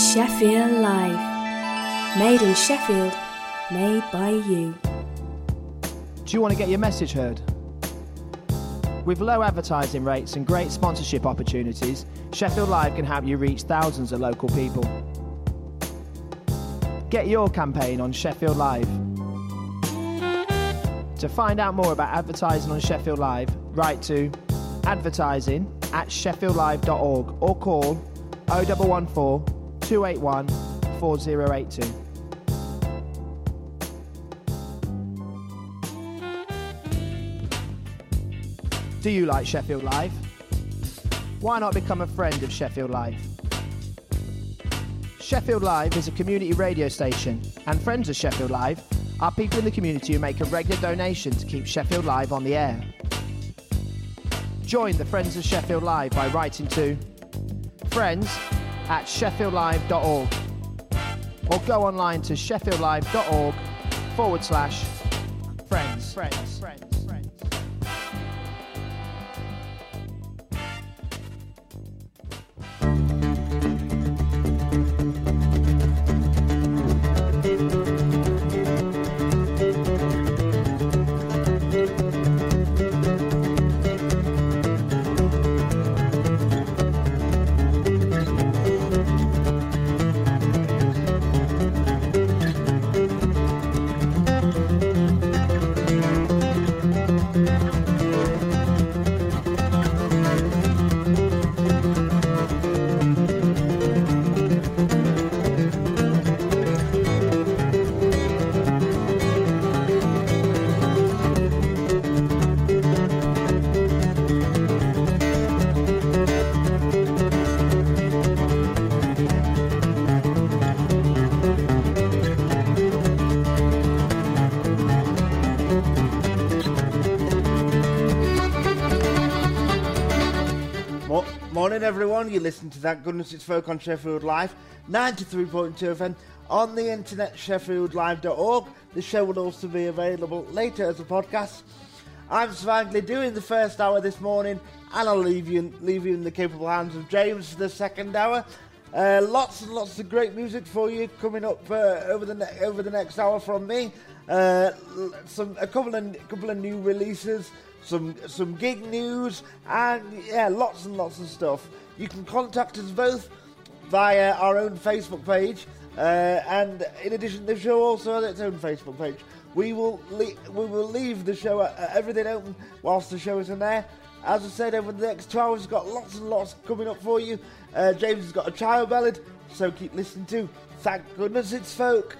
Sheffield Live. Made in Sheffield, made by you. Do you want to get your message heard? With low advertising rates and great sponsorship opportunities, Sheffield Live can help you reach thousands of local people. Get your campaign on Sheffield Live. To find out more about advertising on Sheffield Live, write to advertising@sheffieldlive.org or call 0114 281 4082. Do you like Sheffield Live? Why not become a friend of Sheffield Live? Sheffield Live is a community radio station, and friends of Sheffield Live are people in the community who make a regular donation to keep Sheffield Live on the air. Join the Friends of Sheffield Live by writing to friends@sheffieldlive.org or go online to sheffieldlive.org/friends. Morning everyone, you listen to Thank Goodness It's Folk on Sheffield Live, 93.2 FM, on the internet sheffieldlive.org. The show will also be available later as a podcast. I'm Svangley doing the first hour this morning, and I'll leave you in the capable hands of James for the second hour. Lots and lots of great music for you coming up over the next hour from me. A couple of new releases. Some gig news, and yeah, lots and lots of stuff. You can contact us both via our own Facebook page, and in addition, the show also has its own Facebook page. We will leave the show everything open whilst the show is in there. As I said, over the next 2 hours, we've got lots and lots coming up for you. James has got a child ballad, so keep listening to Thank Goodness It's Folk.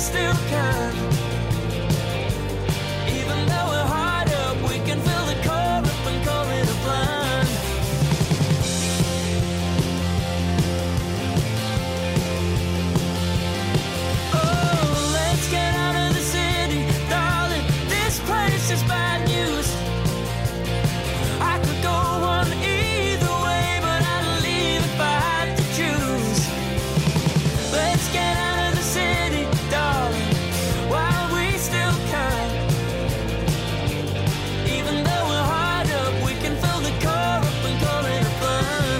still can. Even though we're hard up, we can fill the core up and call it a plan. Oh, let's get out of the city, darling. This place is bad news. I could go on either way, but I'd leave if I had to choose. Let's get out of the city, darling, while we still can. Even though we're hard up, we can fill the car up and call it a plan.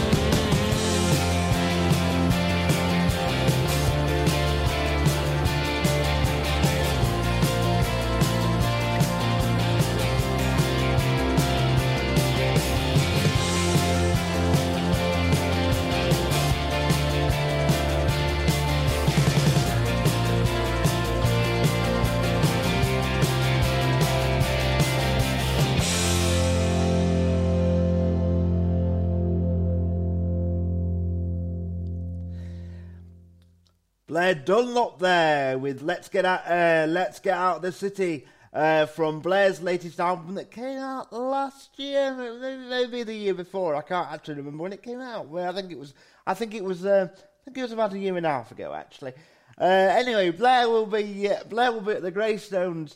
Blair Dunlop there with Let's Get Out of the City from Blair's latest album that came out last year, maybe the year before. I can't actually remember when it came out. Well, I think it was about a year and a half ago, actually. Anyway, Blair will be at the Greystones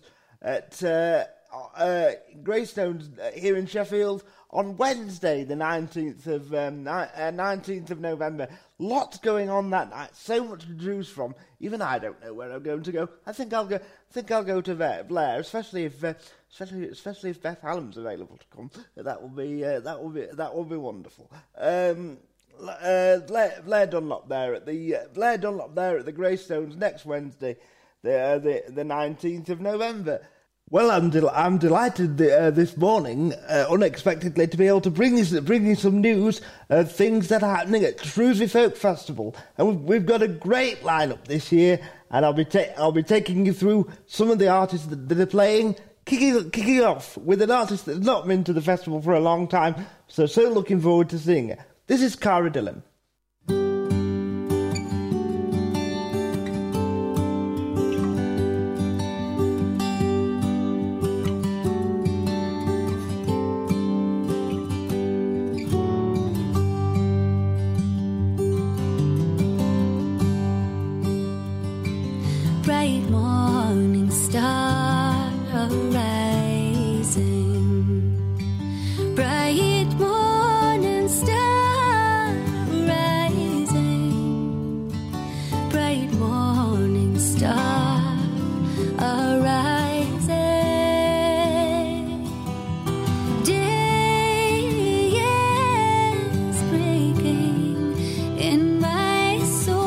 here in Sheffield on Wednesday, the 19th of November. Lots going on that night. So much to choose from. Even I don't know where I'm going to go. I think I'll go to Blair, especially if Beth Hallam's available to come. That will be wonderful. Blair Dunlop there at the Greystones next Wednesday, the 19th of November. Well, I'm delighted this morning, unexpectedly, to be able to bring you some news of things that are happening at Shrewsbury Folk Festival, and we've got a great lineup this year, and I'll be taking you through some of the artists that are playing. Kicking off with an artist that's not been to the festival for a long time, so looking forward to seeing her. This is Cara Dillon. Bright morning star arising, bright morning star arising, bright morning star arising. Day is breaking in my soul.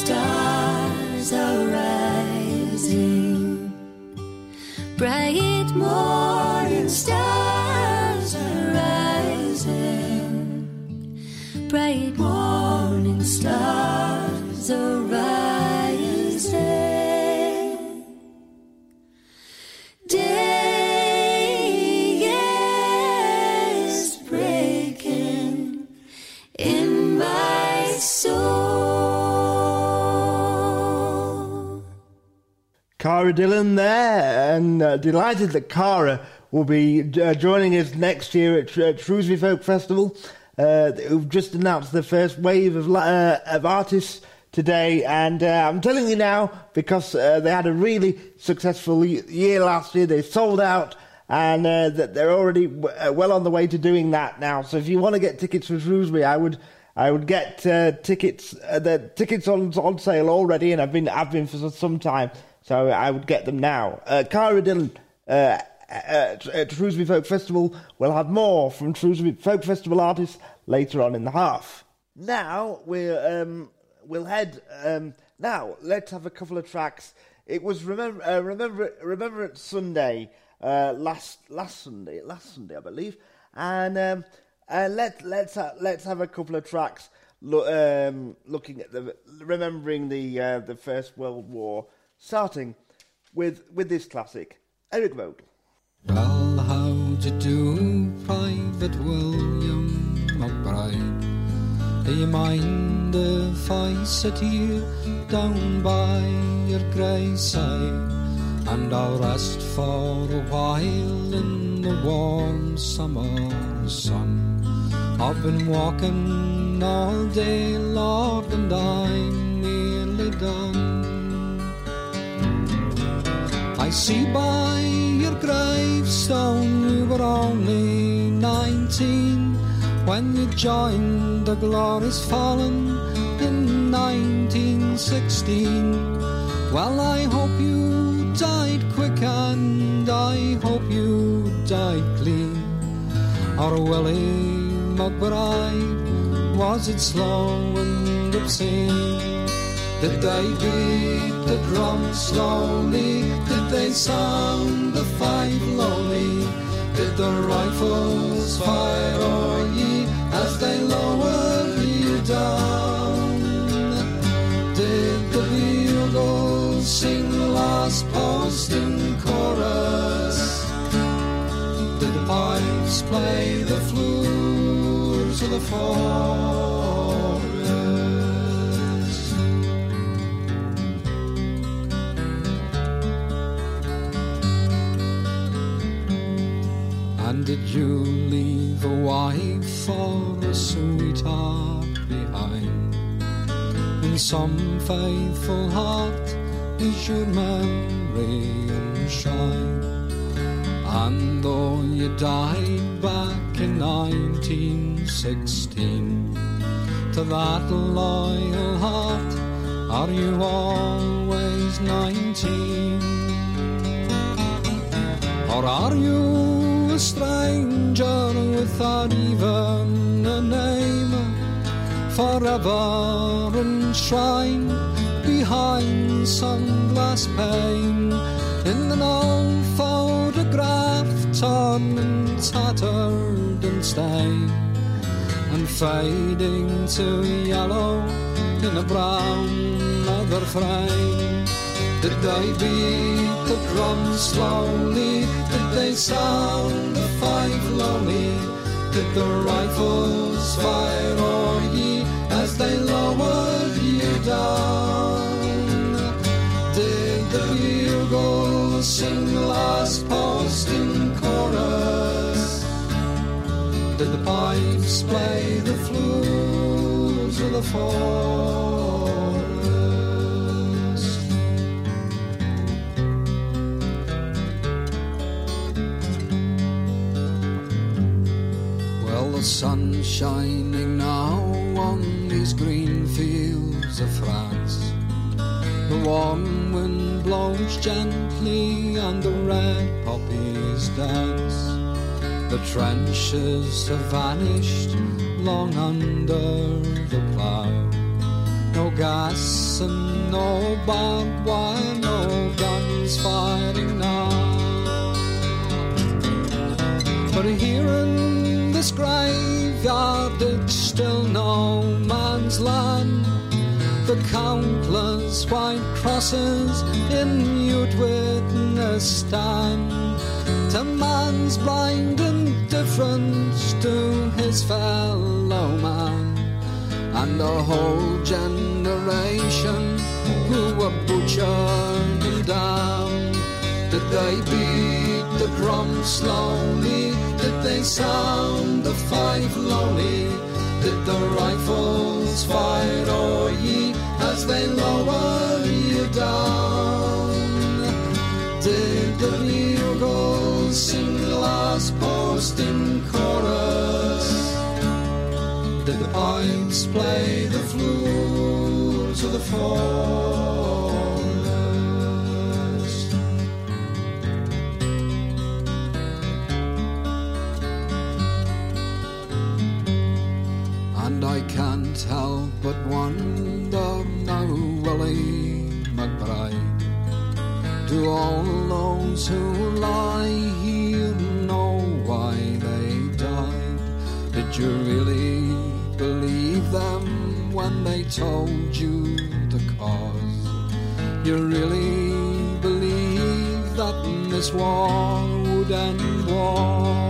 stars are rising. Bright morning stars are rising. Bright morning stars are rising. Day is breaking in my soul. Cara Dillon there, and delighted that Cara will be joining us next year at Shrewsbury Folk Festival. Who've just announced the first wave of artists today, and I'm telling you now because they had a really successful year last year. They sold out, and they're already well on the way to doing that now. So if you want to get tickets for Shrewsbury, I would get tickets. The tickets on sale already, and I've been for some time, so I would get them now. Cara Dillon at Shrewsbury Folk Festival. We'll have more from Shrewsbury Folk Festival artists later on in the half. Now we'll head. Now let's have a couple of tracks. It was Remembrance Sunday last Sunday I believe, and let's have a couple of tracks looking at remembering the First World War, starting with this classic, Eric Vogel. Well, how to do, Private William McBride? Do you mind if I sit here down by your grey side, and I'll rest for a while in the warm summer sun? I've been walking all day, Lord, and I'm nearly done. I see by your gravestone you were only 19 when you joined the Glorious Fallen in 1916. Well, I hope you died quick and I hope you died clean. Or Willie McBride, was it slow and obscene? Did they beat the drum slowly? Did they sound the fife lowly? Did the rifles fire o'er ye as they lowered you down? Did the bugles sing last post in chorus? Did the pipes play the flutes of the forest? And did you leave a wife or a sweetheart behind? In some faithful heart is your memory enshrined. And though you died back in 1916, to that loyal heart are you always 19? Or are you a stranger without even a name, forever enshrined behind some glass pane, in an old photograph torn and tattered and stained, and fading to yellow in a brown leather frame? Did they beat the drums slowly? Did they sound the fife lowly? Did the rifles fire o'er ye as they lowered you down? Did the bugles sing last post in chorus? Did the pipes play the flutes of the forest? Well, the sun's shining now on these green fields of France. The warm wind blows gently and the red poppies dance. The trenches have vanished long under the plough. no gas and no barbed wire, no guns fighting now. But here in this graveyard it's still no man's land. The countless white crosses in mute witness stand to man's blind indifference to his fellow man, and a whole generation who were butchered and damned. Did they beat the drum slowly? Did they sound the fife lonely? Did the rifles fight o'er ye as they lowered you down? Did the bugles sing the last post in chorus? Did the pipes play the flute to the forest? And I can't help but wonder now, Willie McBride, do all those who lie here know why they died? Did you really believe them when they told you the cause? You really believe that this war would end war?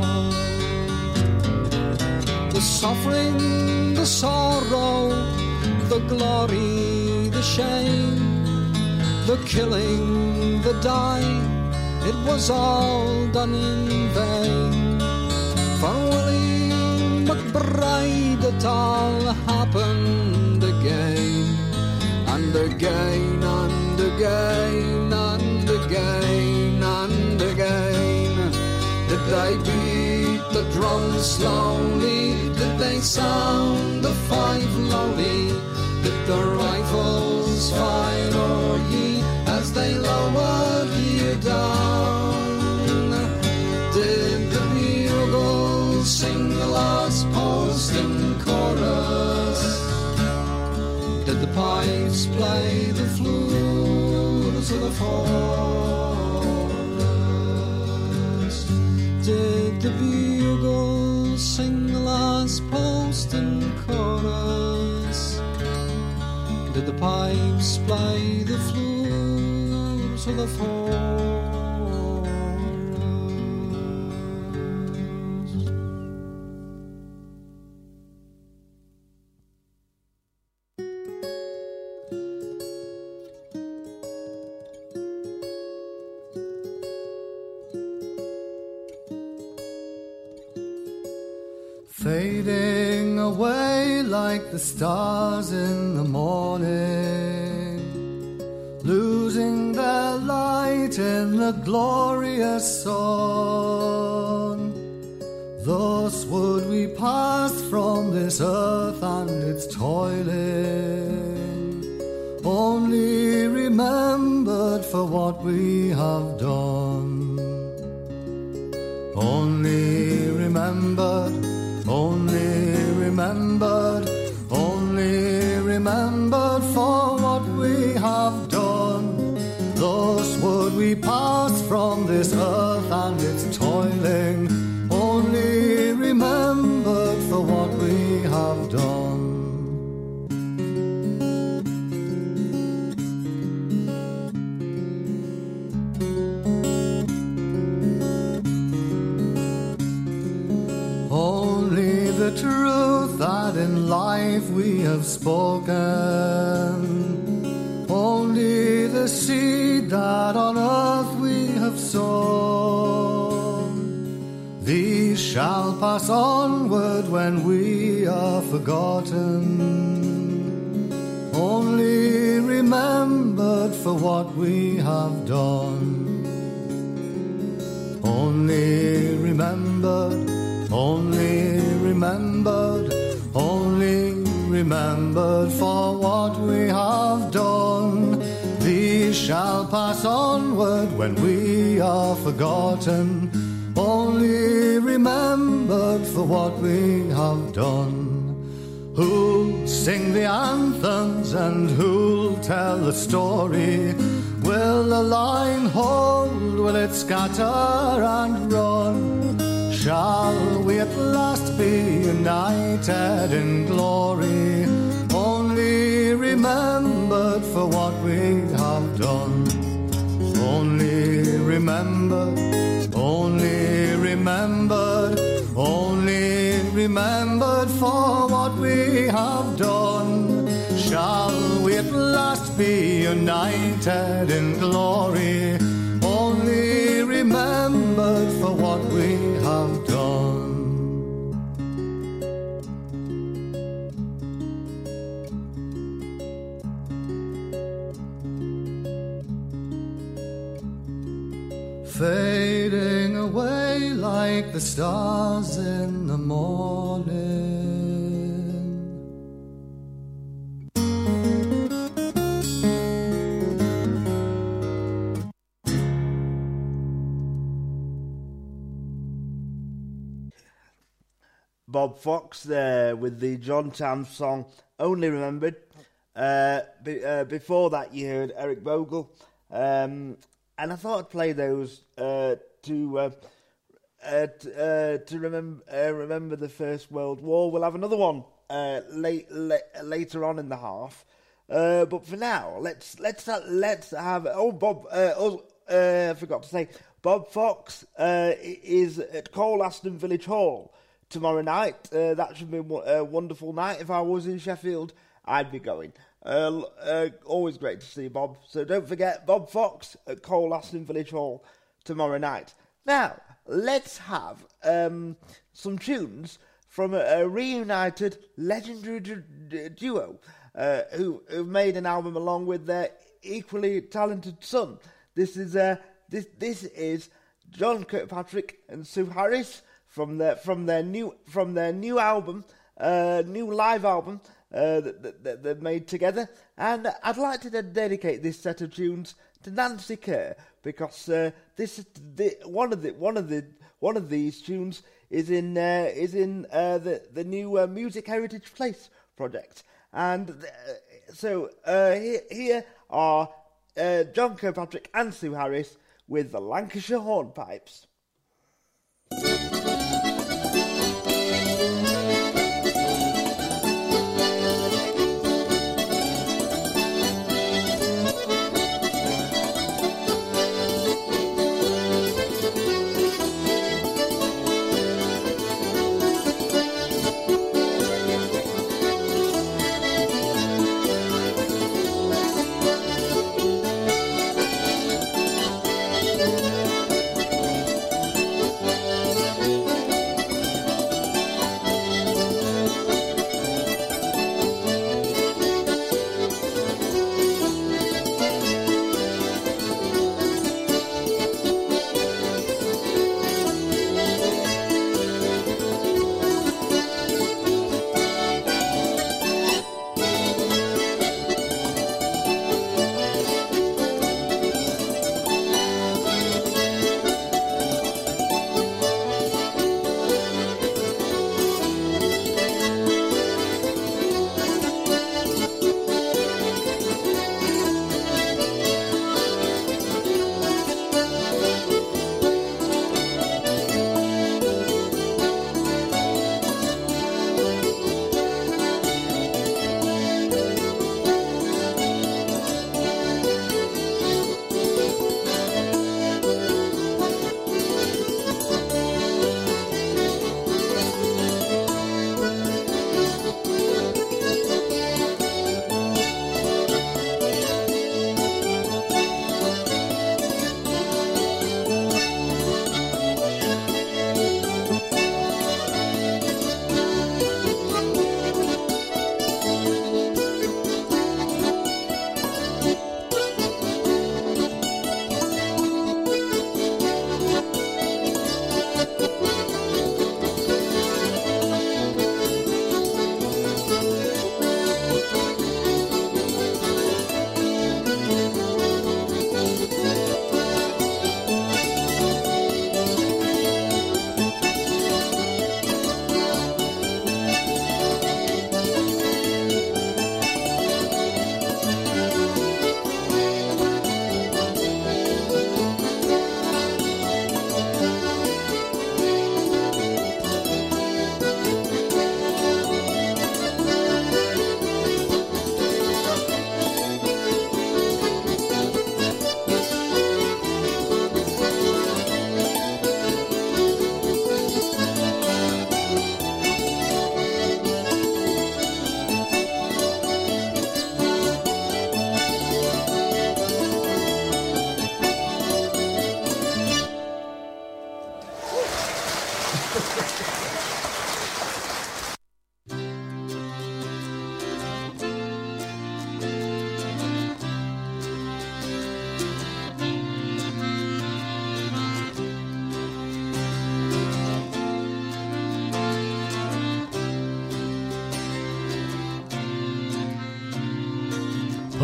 The suffering, the sorrow, the glory, the shame, the killing, the dying, it was all done in vain. For Willie McBride it all happened again, and again, and again, and again, and again. Did they beat the drums slowly? Did they sound the fife lonely? Did the rifles fire o'er ye as they lowered you down? Did the bugles sing the last post in chorus? Did the pipes play the flutes of the forest? Did the bugles sing the last post in chorus? Did the pipes play the flutes of the forest? Fading away like the stars in the morning, losing their light in the glorious sun. Thus would we pass from this earth and its toiling, only remembered for what we have done. Only remembered, only remembered, only remembered for what we have done. Thus would we pass from this earth and its toiling, only remembered for what we have done. Only the truth that in life we have spoken, only the seed that on earth we have sown, these shall pass onward when we are forgotten, only remembered for what we have done. Only remembered, only remembered, only remembered for what we have done. These shall pass onward when we are forgotten, only remembered for what we have done. Who'll sing the anthems and who'll tell the story? Will the line hold? Will it scatter and run? Shall we at last be united in glory? Only remembered for what we have done. Only remembered, only remembered, only remembered for what we have done. Shall we at last be united in glory? Only remembered for what we have done. Fading away like the stars in the morning. Bob Fox there with the John Tams song Only Remembered. Before that you heard Eric Bogle. And I thought I'd play those to remember the First World War. We'll have another one later on in the half. But for now, let's have Bob. I forgot to say, Bob Fox is at Colaston Village Hall tomorrow night. That should be a wonderful night. If I was in Sheffield, I'd be going. Always great to see Bob. So don't forget, Bob Fox at Colaston Village Hall tomorrow night. Now, let's have some tunes from a reunited legendary duo who've made an album along with their equally talented son. This is John Kirkpatrick and Sue Harris from their new album, new live album that they've made together. And I'd like to dedicate this set of tunes to Nancy Kerr, because one of these tunes is in the new Music Heritage Place project. And so here are John Kirkpatrick and Sue Harris with the Lancashire Hornpipes.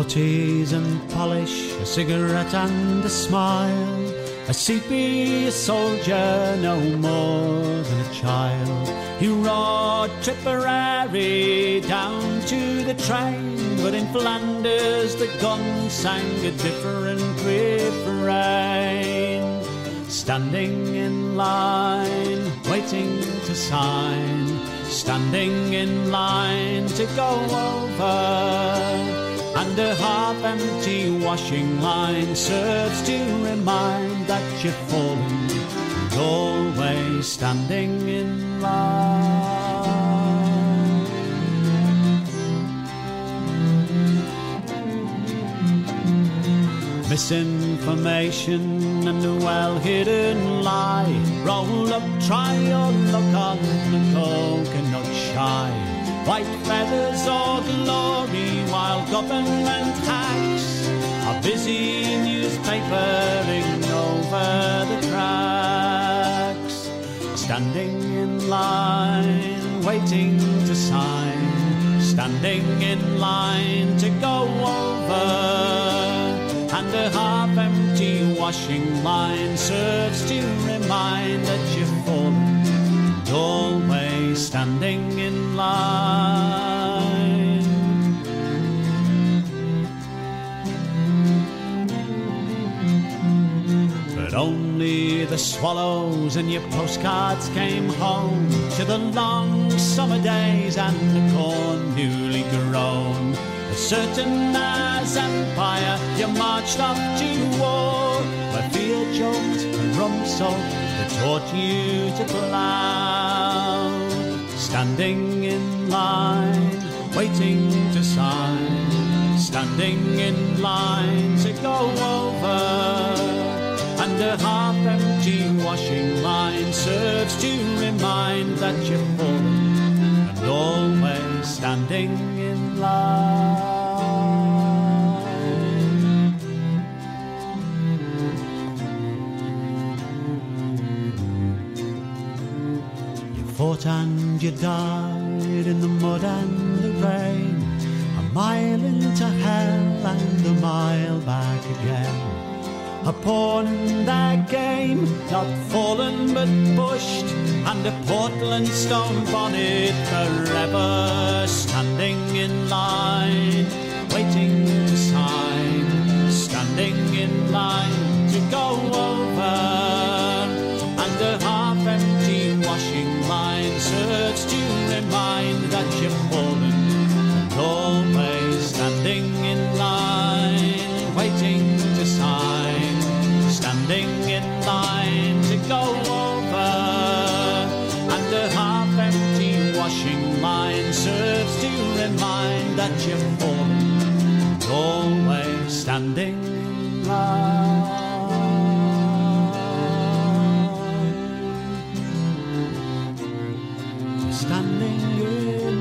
puttees and polish, a cigarette and a smile. A sleepy soldier, no more than a child. He rode Tipperary down to the train, but in Flanders the gun sang a different refrain. Standing in line, waiting to sign, standing in line to go over. And a half-empty washing line serves to remind that you've fallen, and always standing in line. Misinformation and a well-hidden lie. Roll up, try your luck on the coconut shy. White feathers or glory, while government hacks are busy newspapering over the tracks. Standing in line, waiting to sign, standing in line to go over. And a half-empty washing line serves to remind that you've fallen, and always standing in line. But only the swallows and your postcards came home to the long summer days and the corn newly grown. As certain as empire, you marched off to war, where fear choked and rum soaked that taught you to plough. Standing in line, waiting to sign, standing in line to go over. And a half-empty washing line serves to remind that you've fallen, and always standing in line. You fought and you died in the mud and the rain, a mile into hell and a mile back again. A pawn in that game, not fallen but pushed, and a Portland stone bonnet forever. Standing in line, waiting to sign, standing in line to go over. And a half-empty washing line serves to remind that you've fallen, and always standing in line, waiting to sign, standing in line to go over. And a half-empty washing line serves to remind that you've fallen, and always standing in line. Standing in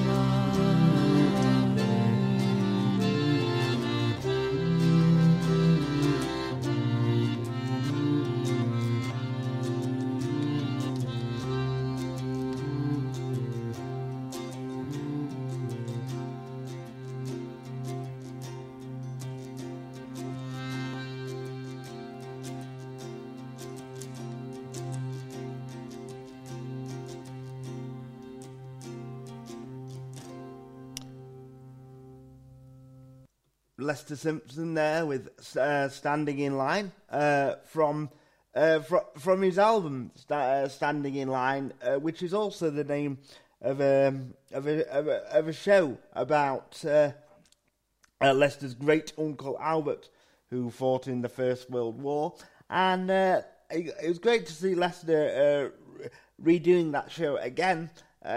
Lester Simpson there with Standing in Line from his album Standing in Line, which is also the name of a show about Lester's great uncle Albert, who fought in the First World War. And it was great to see Lester redoing that show again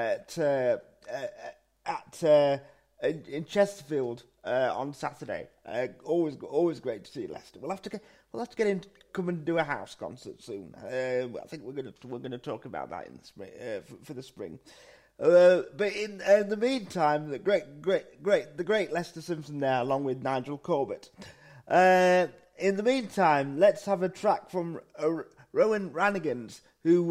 in Chesterfield on Saturday. Always great to see Lester. We'll have to get him to come and do a house concert soon. I think we're gonna talk about that in the spring for the spring. But in the meantime, the great Lester Simpson there, along with Nigel Corbett. In the meantime, let's have a track from Rowan Ranigans, who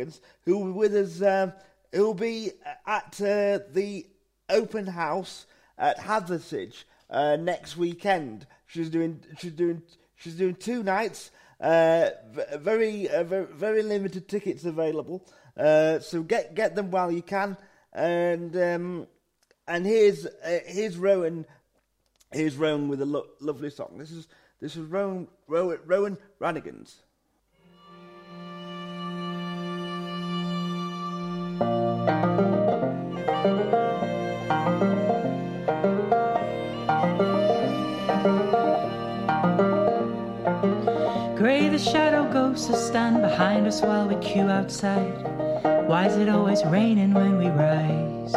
with us, who'll be at the open house at Hathersage next weekend. She's doing 2 nights. Very limited tickets available. So get them while you can. And here's Rowan. Here's Rowan with a lovely song. This is Rowan Ranigans. Grey the shadow ghosts that stand behind us while we queue outside. Why is it always raining when we rise?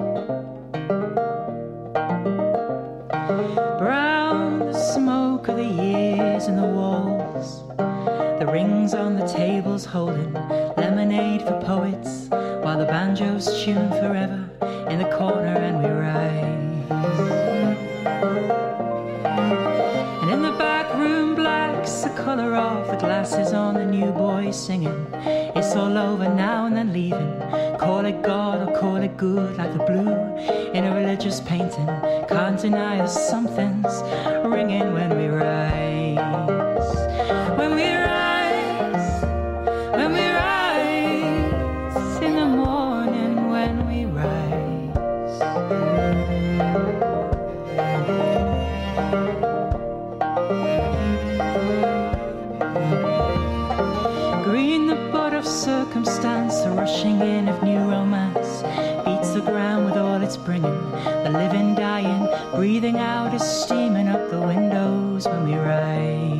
Brown the smoke of the years in the walls, the rings on the tables holding lemonade for poets, while the banjos tune forever in the corner and we rise. And in the back room black's the colour of the glasses on the new boy singing. It's all over now and then leaving. Call it God or call it good, like the blue in a religious painting. Can't deny us something's ringing when we rise. When we rise, when we rise, in the morning when we rise. Green the bud of circumstance, the rushing in of new romance beats the ground with all it's bringing. The living dying, breathing out is steaming up the windows when we rise.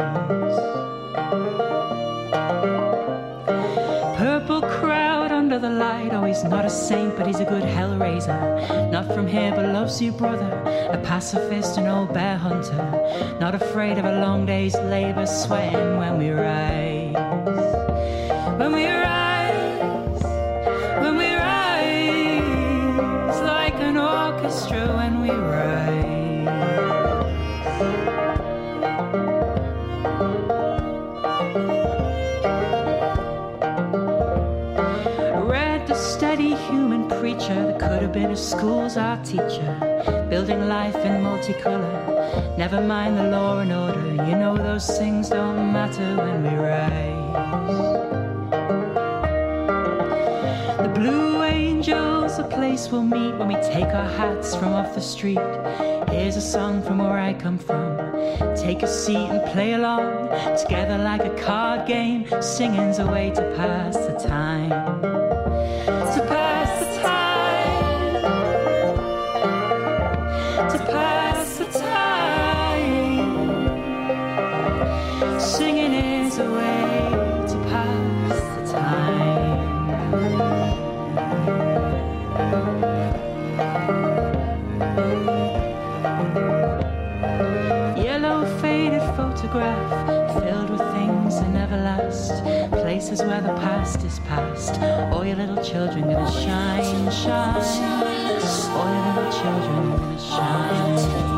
Purple crowd under the light. Oh, he's not a saint, but he's a good hellraiser. Not from here, but loves you, brother. A pacifist, an old bear hunter. Not afraid of a long day's labor, sweating when we rise. When we rise, when we rise, like an orchestra when we rise. Read the steady human preacher that could have been a school's art teacher, building life in multicolour. Never mind the law and order, you know those things don't matter when we rise. The Blue Angels, a place we'll meet when we take our hats from off the street. Here's a song from where I come from. Take a seat and play along, together like a card game. Singing's a way to pass the time. To pass the time. To pass the time. Singing is a way to pass the time. Yellow faded photograph filled with things that never last, places where the past is past. All your little children gonna shine, shine. All your little children gonna shine.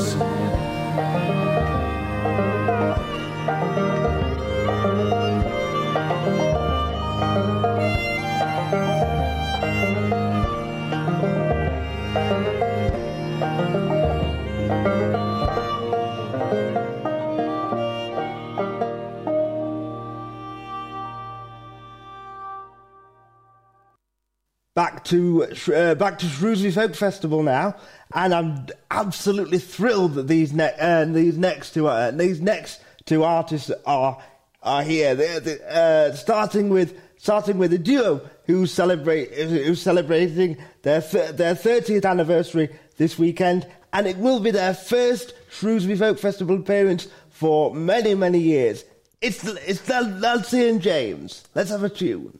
Back to Shrewsbury Folk Festival now, and I'm absolutely thrilled that these next two artists are here. They're starting with a duo who's celebrating their 30th anniversary this weekend, and it will be their first Shrewsbury Folk Festival appearance for many, many years. It's Nancy and James. Let's have a tune.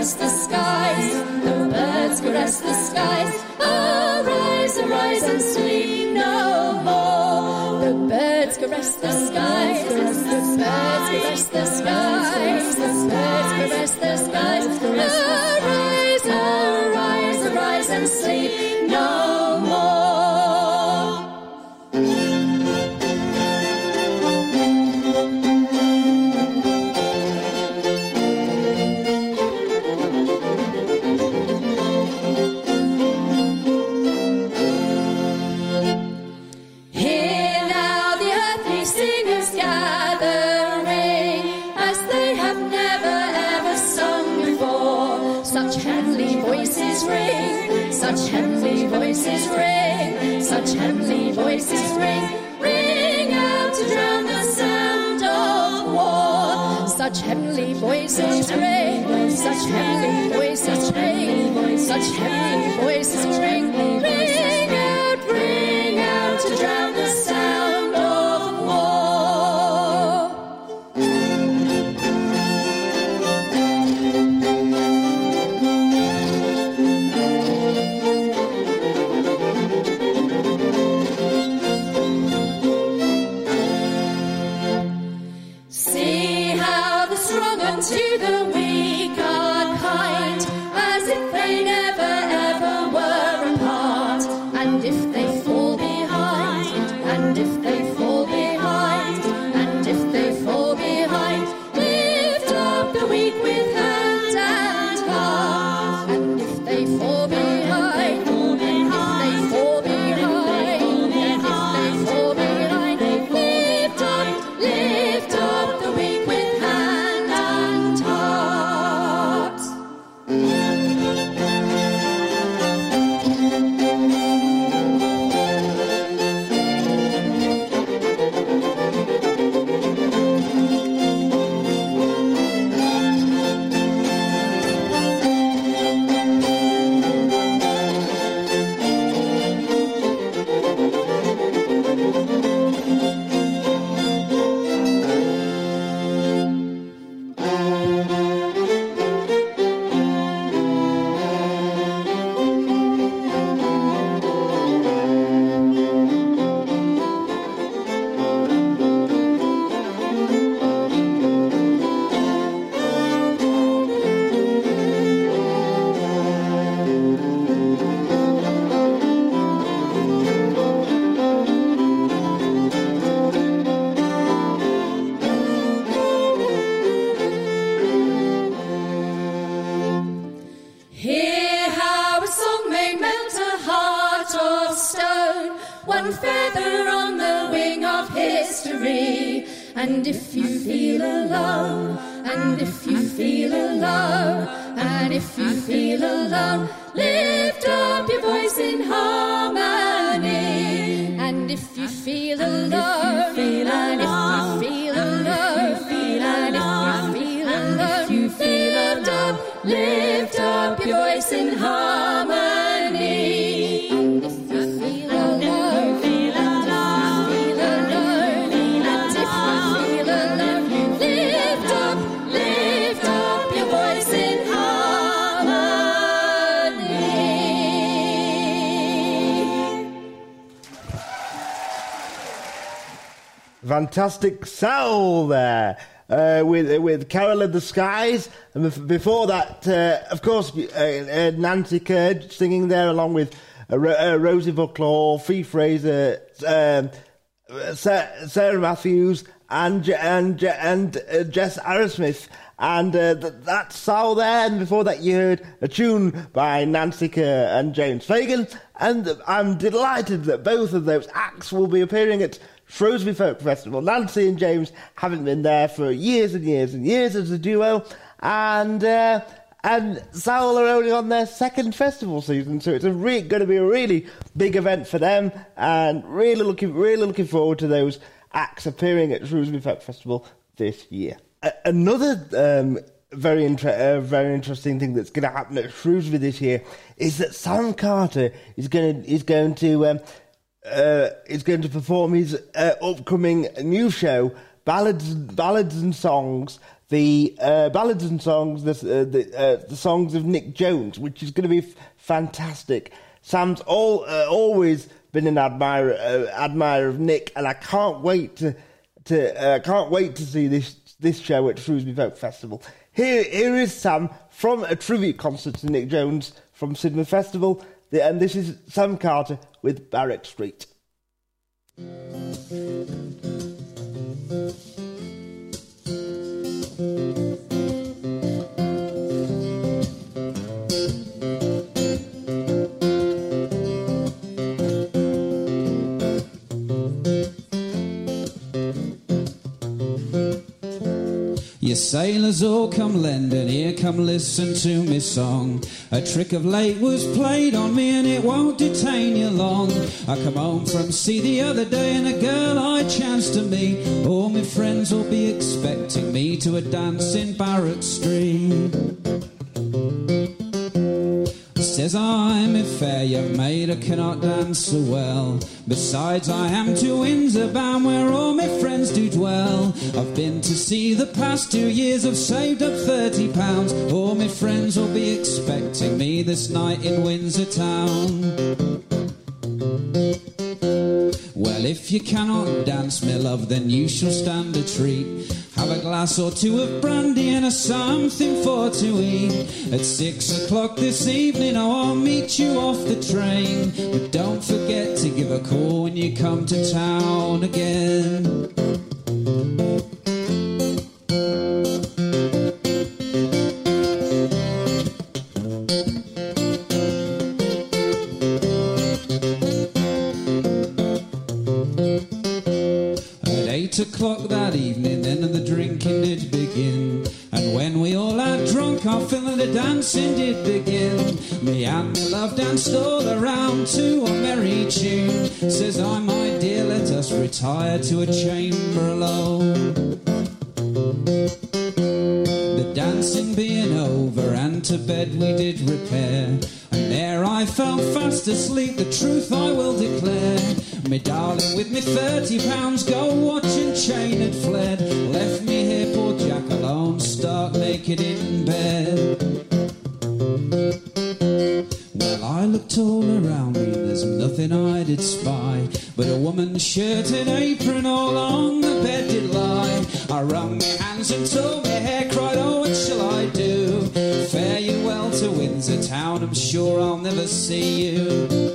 caress the skies. The birds caress the skies. Arise, arise and sleep no more. The birds caress the skies. The birds caress the skies. The birds caress the skies. Arise, arise, arise and sleep no more. Such heavenly voices ring, such heavenly voices ring, ring out to drown the sound of war. Such heavenly voices ring, such heavenly voices ring, such heavenly voices ring, ring out to drown the sound of war. To the weak are kind, as if they never ever were apart. And if they fall behind, and if they fall behind, and if they fall behind, lift up the weak with hand and heart. And if they fall behind, if they fall behind, if they fall behind, lift up the weak with hand and heart. Hear how a song may melt a heart of stone, one feather on the wing of history. And if you feel alone, and if you feel alone, and if you feel alone, lift up your voice in harmony. And if you feel alone, and if you feel alone, and if you feel alone, lift up your voice in harmony. And if you feel alone, feel alone, feel alone, and if you feel alone, lift up your voice in harmony. Fantastic soul there. With Carol of the Skies, and before that, of course, Nancy Kerr singing there along with Rosie Bucklaw, Fee Fraser, Sarah Matthews, and Jess Arrowsmith, and that soul there. And before that, you heard a tune by Nancy Kerr and James Fagan, and I'm delighted that both of those acts will be appearing at Shrewsbury Folk Festival. Nancy and James haven't been there for years and years and years as a duo, and Soul are only on their second festival season, so it's going to be a really big event for them, and really looking forward to those acts appearing at Shrewsbury Folk Festival this year. Another very interesting thing that's going to happen at Shrewsbury this year is that Sam Carter is going to perform his upcoming new show ballads and songs. The ballads and songs, the songs of Nick Jones, which is going to be fantastic. Sam's always been an admirer of Nick, and I can't wait to see this show at Shrewsbury Folk Festival. Here is Sam from a tribute concert to Nick Jones from Sidmouth Festival, and this is Sam Carter with Barrack Street. You sailors all come lend and here come listen to me song. A trick of late was played on me and it won't detain you long. I come home from sea the other day and a girl I chanced to meet. All my friends will be expecting me to a dance in Barrack Street. Says I'm a fair young maid, I cannot dance so well. Besides I am to Windsor bound where all my friends do dwell. I've been to sea the past 2 years, I've saved up £30. All my friends will be expecting me this night in Windsor town. Well, if you cannot dance, my love, then you shall stand a treat. Have a glass or two of brandy and a something for to eat. At 6 o'clock this evening, I'll meet you off the train. But don't forget to give a call when you come to town again. At 8 o'clock that evening, then the drinking did begin. And when we all had drunk, our filling the dancing did begin. Me and my love danced all around to a merry tune. Says I, my dear, let us retire to a chamber alone. The dancing being over and to bed we did repair. And there I fell fast asleep, the truth I will declare. Me darling with me £30 gold watch and chain had fled. Left me here, poor Jack, alone, stark naked in bed. Well, I looked all around me, there's nothing I did spy, but a woman's shirt and apron all on the bed did lie. I wrung my hands and tore my hair, cried, oh, what shall I do? Fare you well to Windsor town, I'm sure I'll never see you.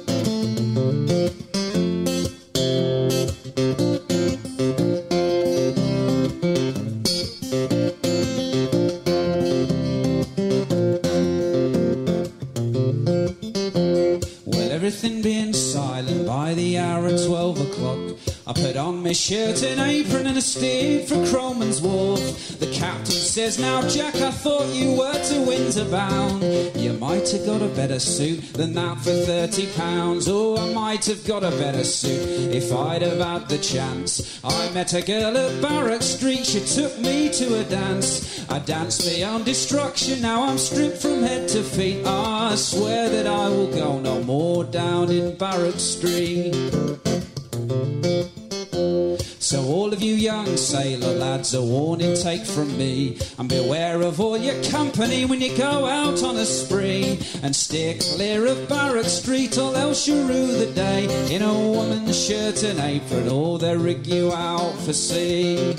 Everything being silent by the hour of 12 o'clock, I put on my shirt and apron and I steered for Croman's Wharf. The captain says, now Jack, I thought you were to Windsor bound. You might have got a better suit than that for £30. Oh, I might have got a better suit if I'd have had the chance. I met a girl at Barrack Street, she took me to a dance. I danced beyond destruction, now I'm stripped from head to feet. I swear that I will go no more down in Barrack Street. So all of you young sailor lads, a warning take from me, and beware of all your company when you go out on a spree. And steer clear of Barrack Street or else you'll rue the day in a woman's shirt and apron, or they'll rig you out for sea.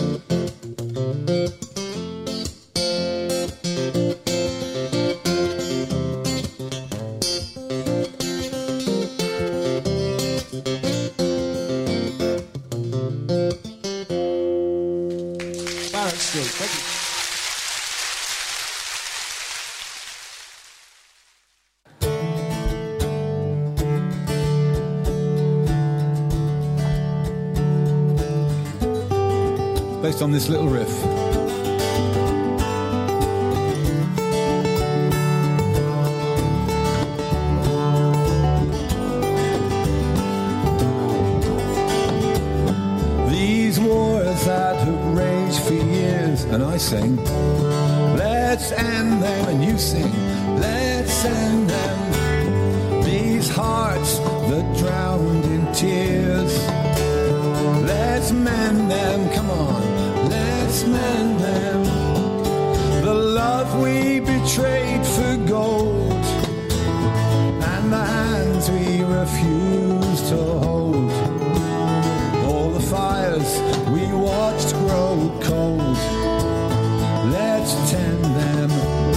Based on this little riff. These wars that have raged for years, and I sing, let's end them, and you sing, let's end them. These hearts that drowned in tears, let's mend them, come on. mend them. The love we betrayed for gold, and the hands we refused to hold. All the fires we watched grow cold, let's tend them.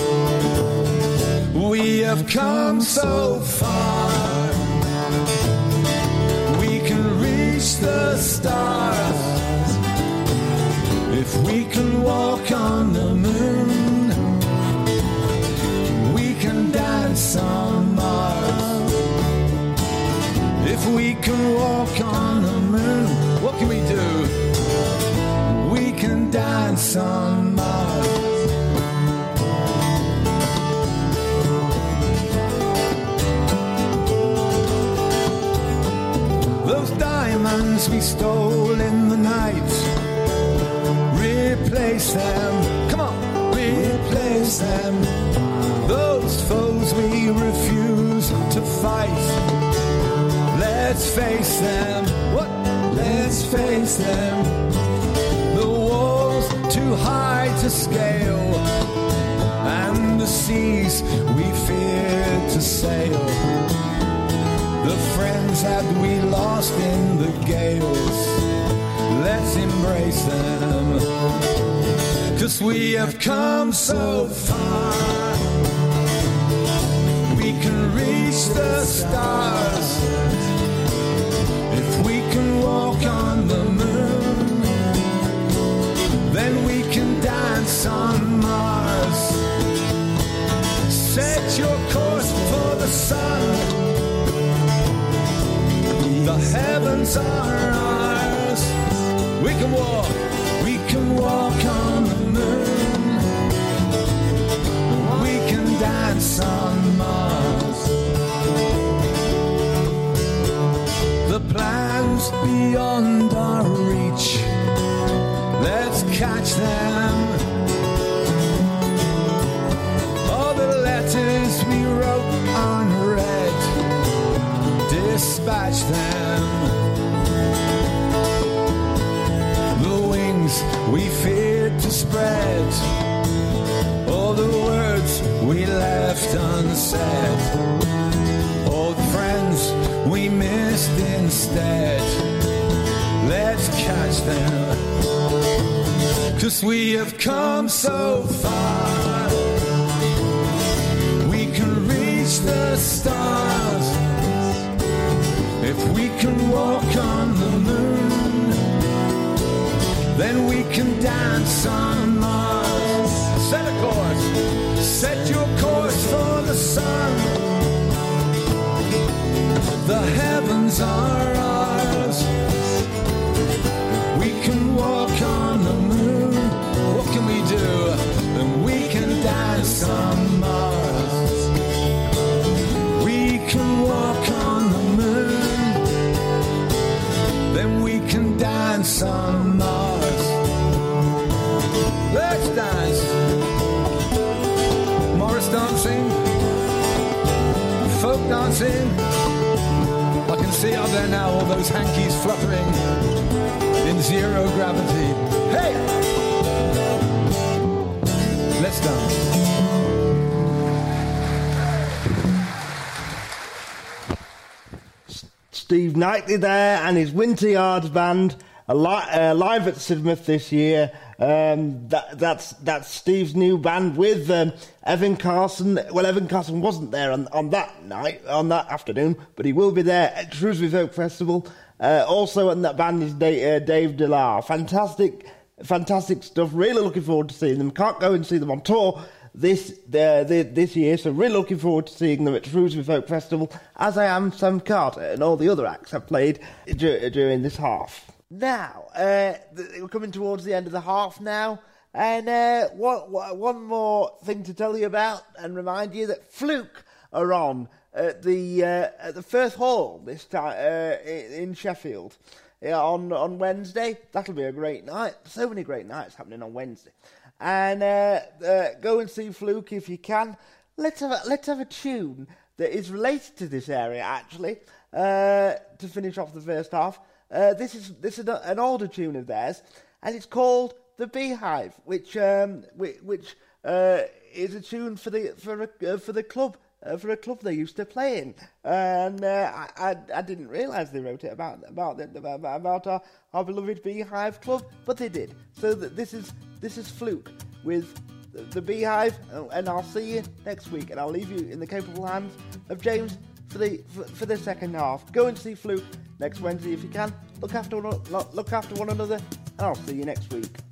We have come so far, we can reach the stars. If we can walk on the moon, we can dance on Mars. If we can walk on the moon, what can we do? We can dance on Mars. Those diamonds we stole in the night, replace them, come on, replace them. Those foes we refuse to fight, let's face them, what? Let's face them. The walls too high to scale, and the seas we feared to sail. The friends that we lost in the gales, let's embrace them. 'Cause we have come so far, we can reach the stars. If we can walk on the moon, then we can dance on Mars. Set your course for the sun, the heavens are ours. We can walk on the moon. We can dance on Mars. The plans beyond our reach, let's catch them. All the letters we wrote unread, dispatch them. The wings we feared to spread, all the words we left unsaid, all the friends we missed instead, let's catch them. 'Cause we have come so far, we can reach the stars. If we can walk on the moon, then we can dance on Mars. Set a course, set your course for the sun. The heavens are ours. We can walk on the moon. What can we do? And we can dance on Mars. We can walk on the moon, then we can dance on Mars. Let's dance. Morris dancing, folk dancing. I can see out there now all those hankies fluttering in zero gravity. Hey! Let's dance. Steve Knightley there and his Winter Yards band live at Sidmouth this year. That's Steve's new band with Evan Carson. Well, Evan Carson wasn't there on that night, on that afternoon, but he will be there at Shrewsbury Folk Festival. Also in that band is Dave Delar. Fantastic stuff. Really looking forward to seeing them. Can't go and see them on tour this year, so really looking forward to seeing them at Shrewsbury Folk Festival, as I am Sam Carter and all the other acts I've played during this half. Now, we're coming towards the end of the half now, and one more thing to tell you about and remind you that Fluke are on at the Firth Hall this time in Sheffield on Wednesday. That'll be a great night. So many great nights happening on Wednesday. And go and see Fluke if you can. Let's have a tune that is related to this area, actually, to finish off the first half. This is an older tune of theirs, and it's called The Beehive, which is a tune for the club. For a club they used to play in, and I didn't realise they wrote it about our beloved Beehive club, but they did. So this is Fluke with the Beehive, and I'll see you next week, and I'll leave you in the capable hands of James for the second half. Go and see Fluke next Wednesday if you can. Look after one another, and I'll see you next week.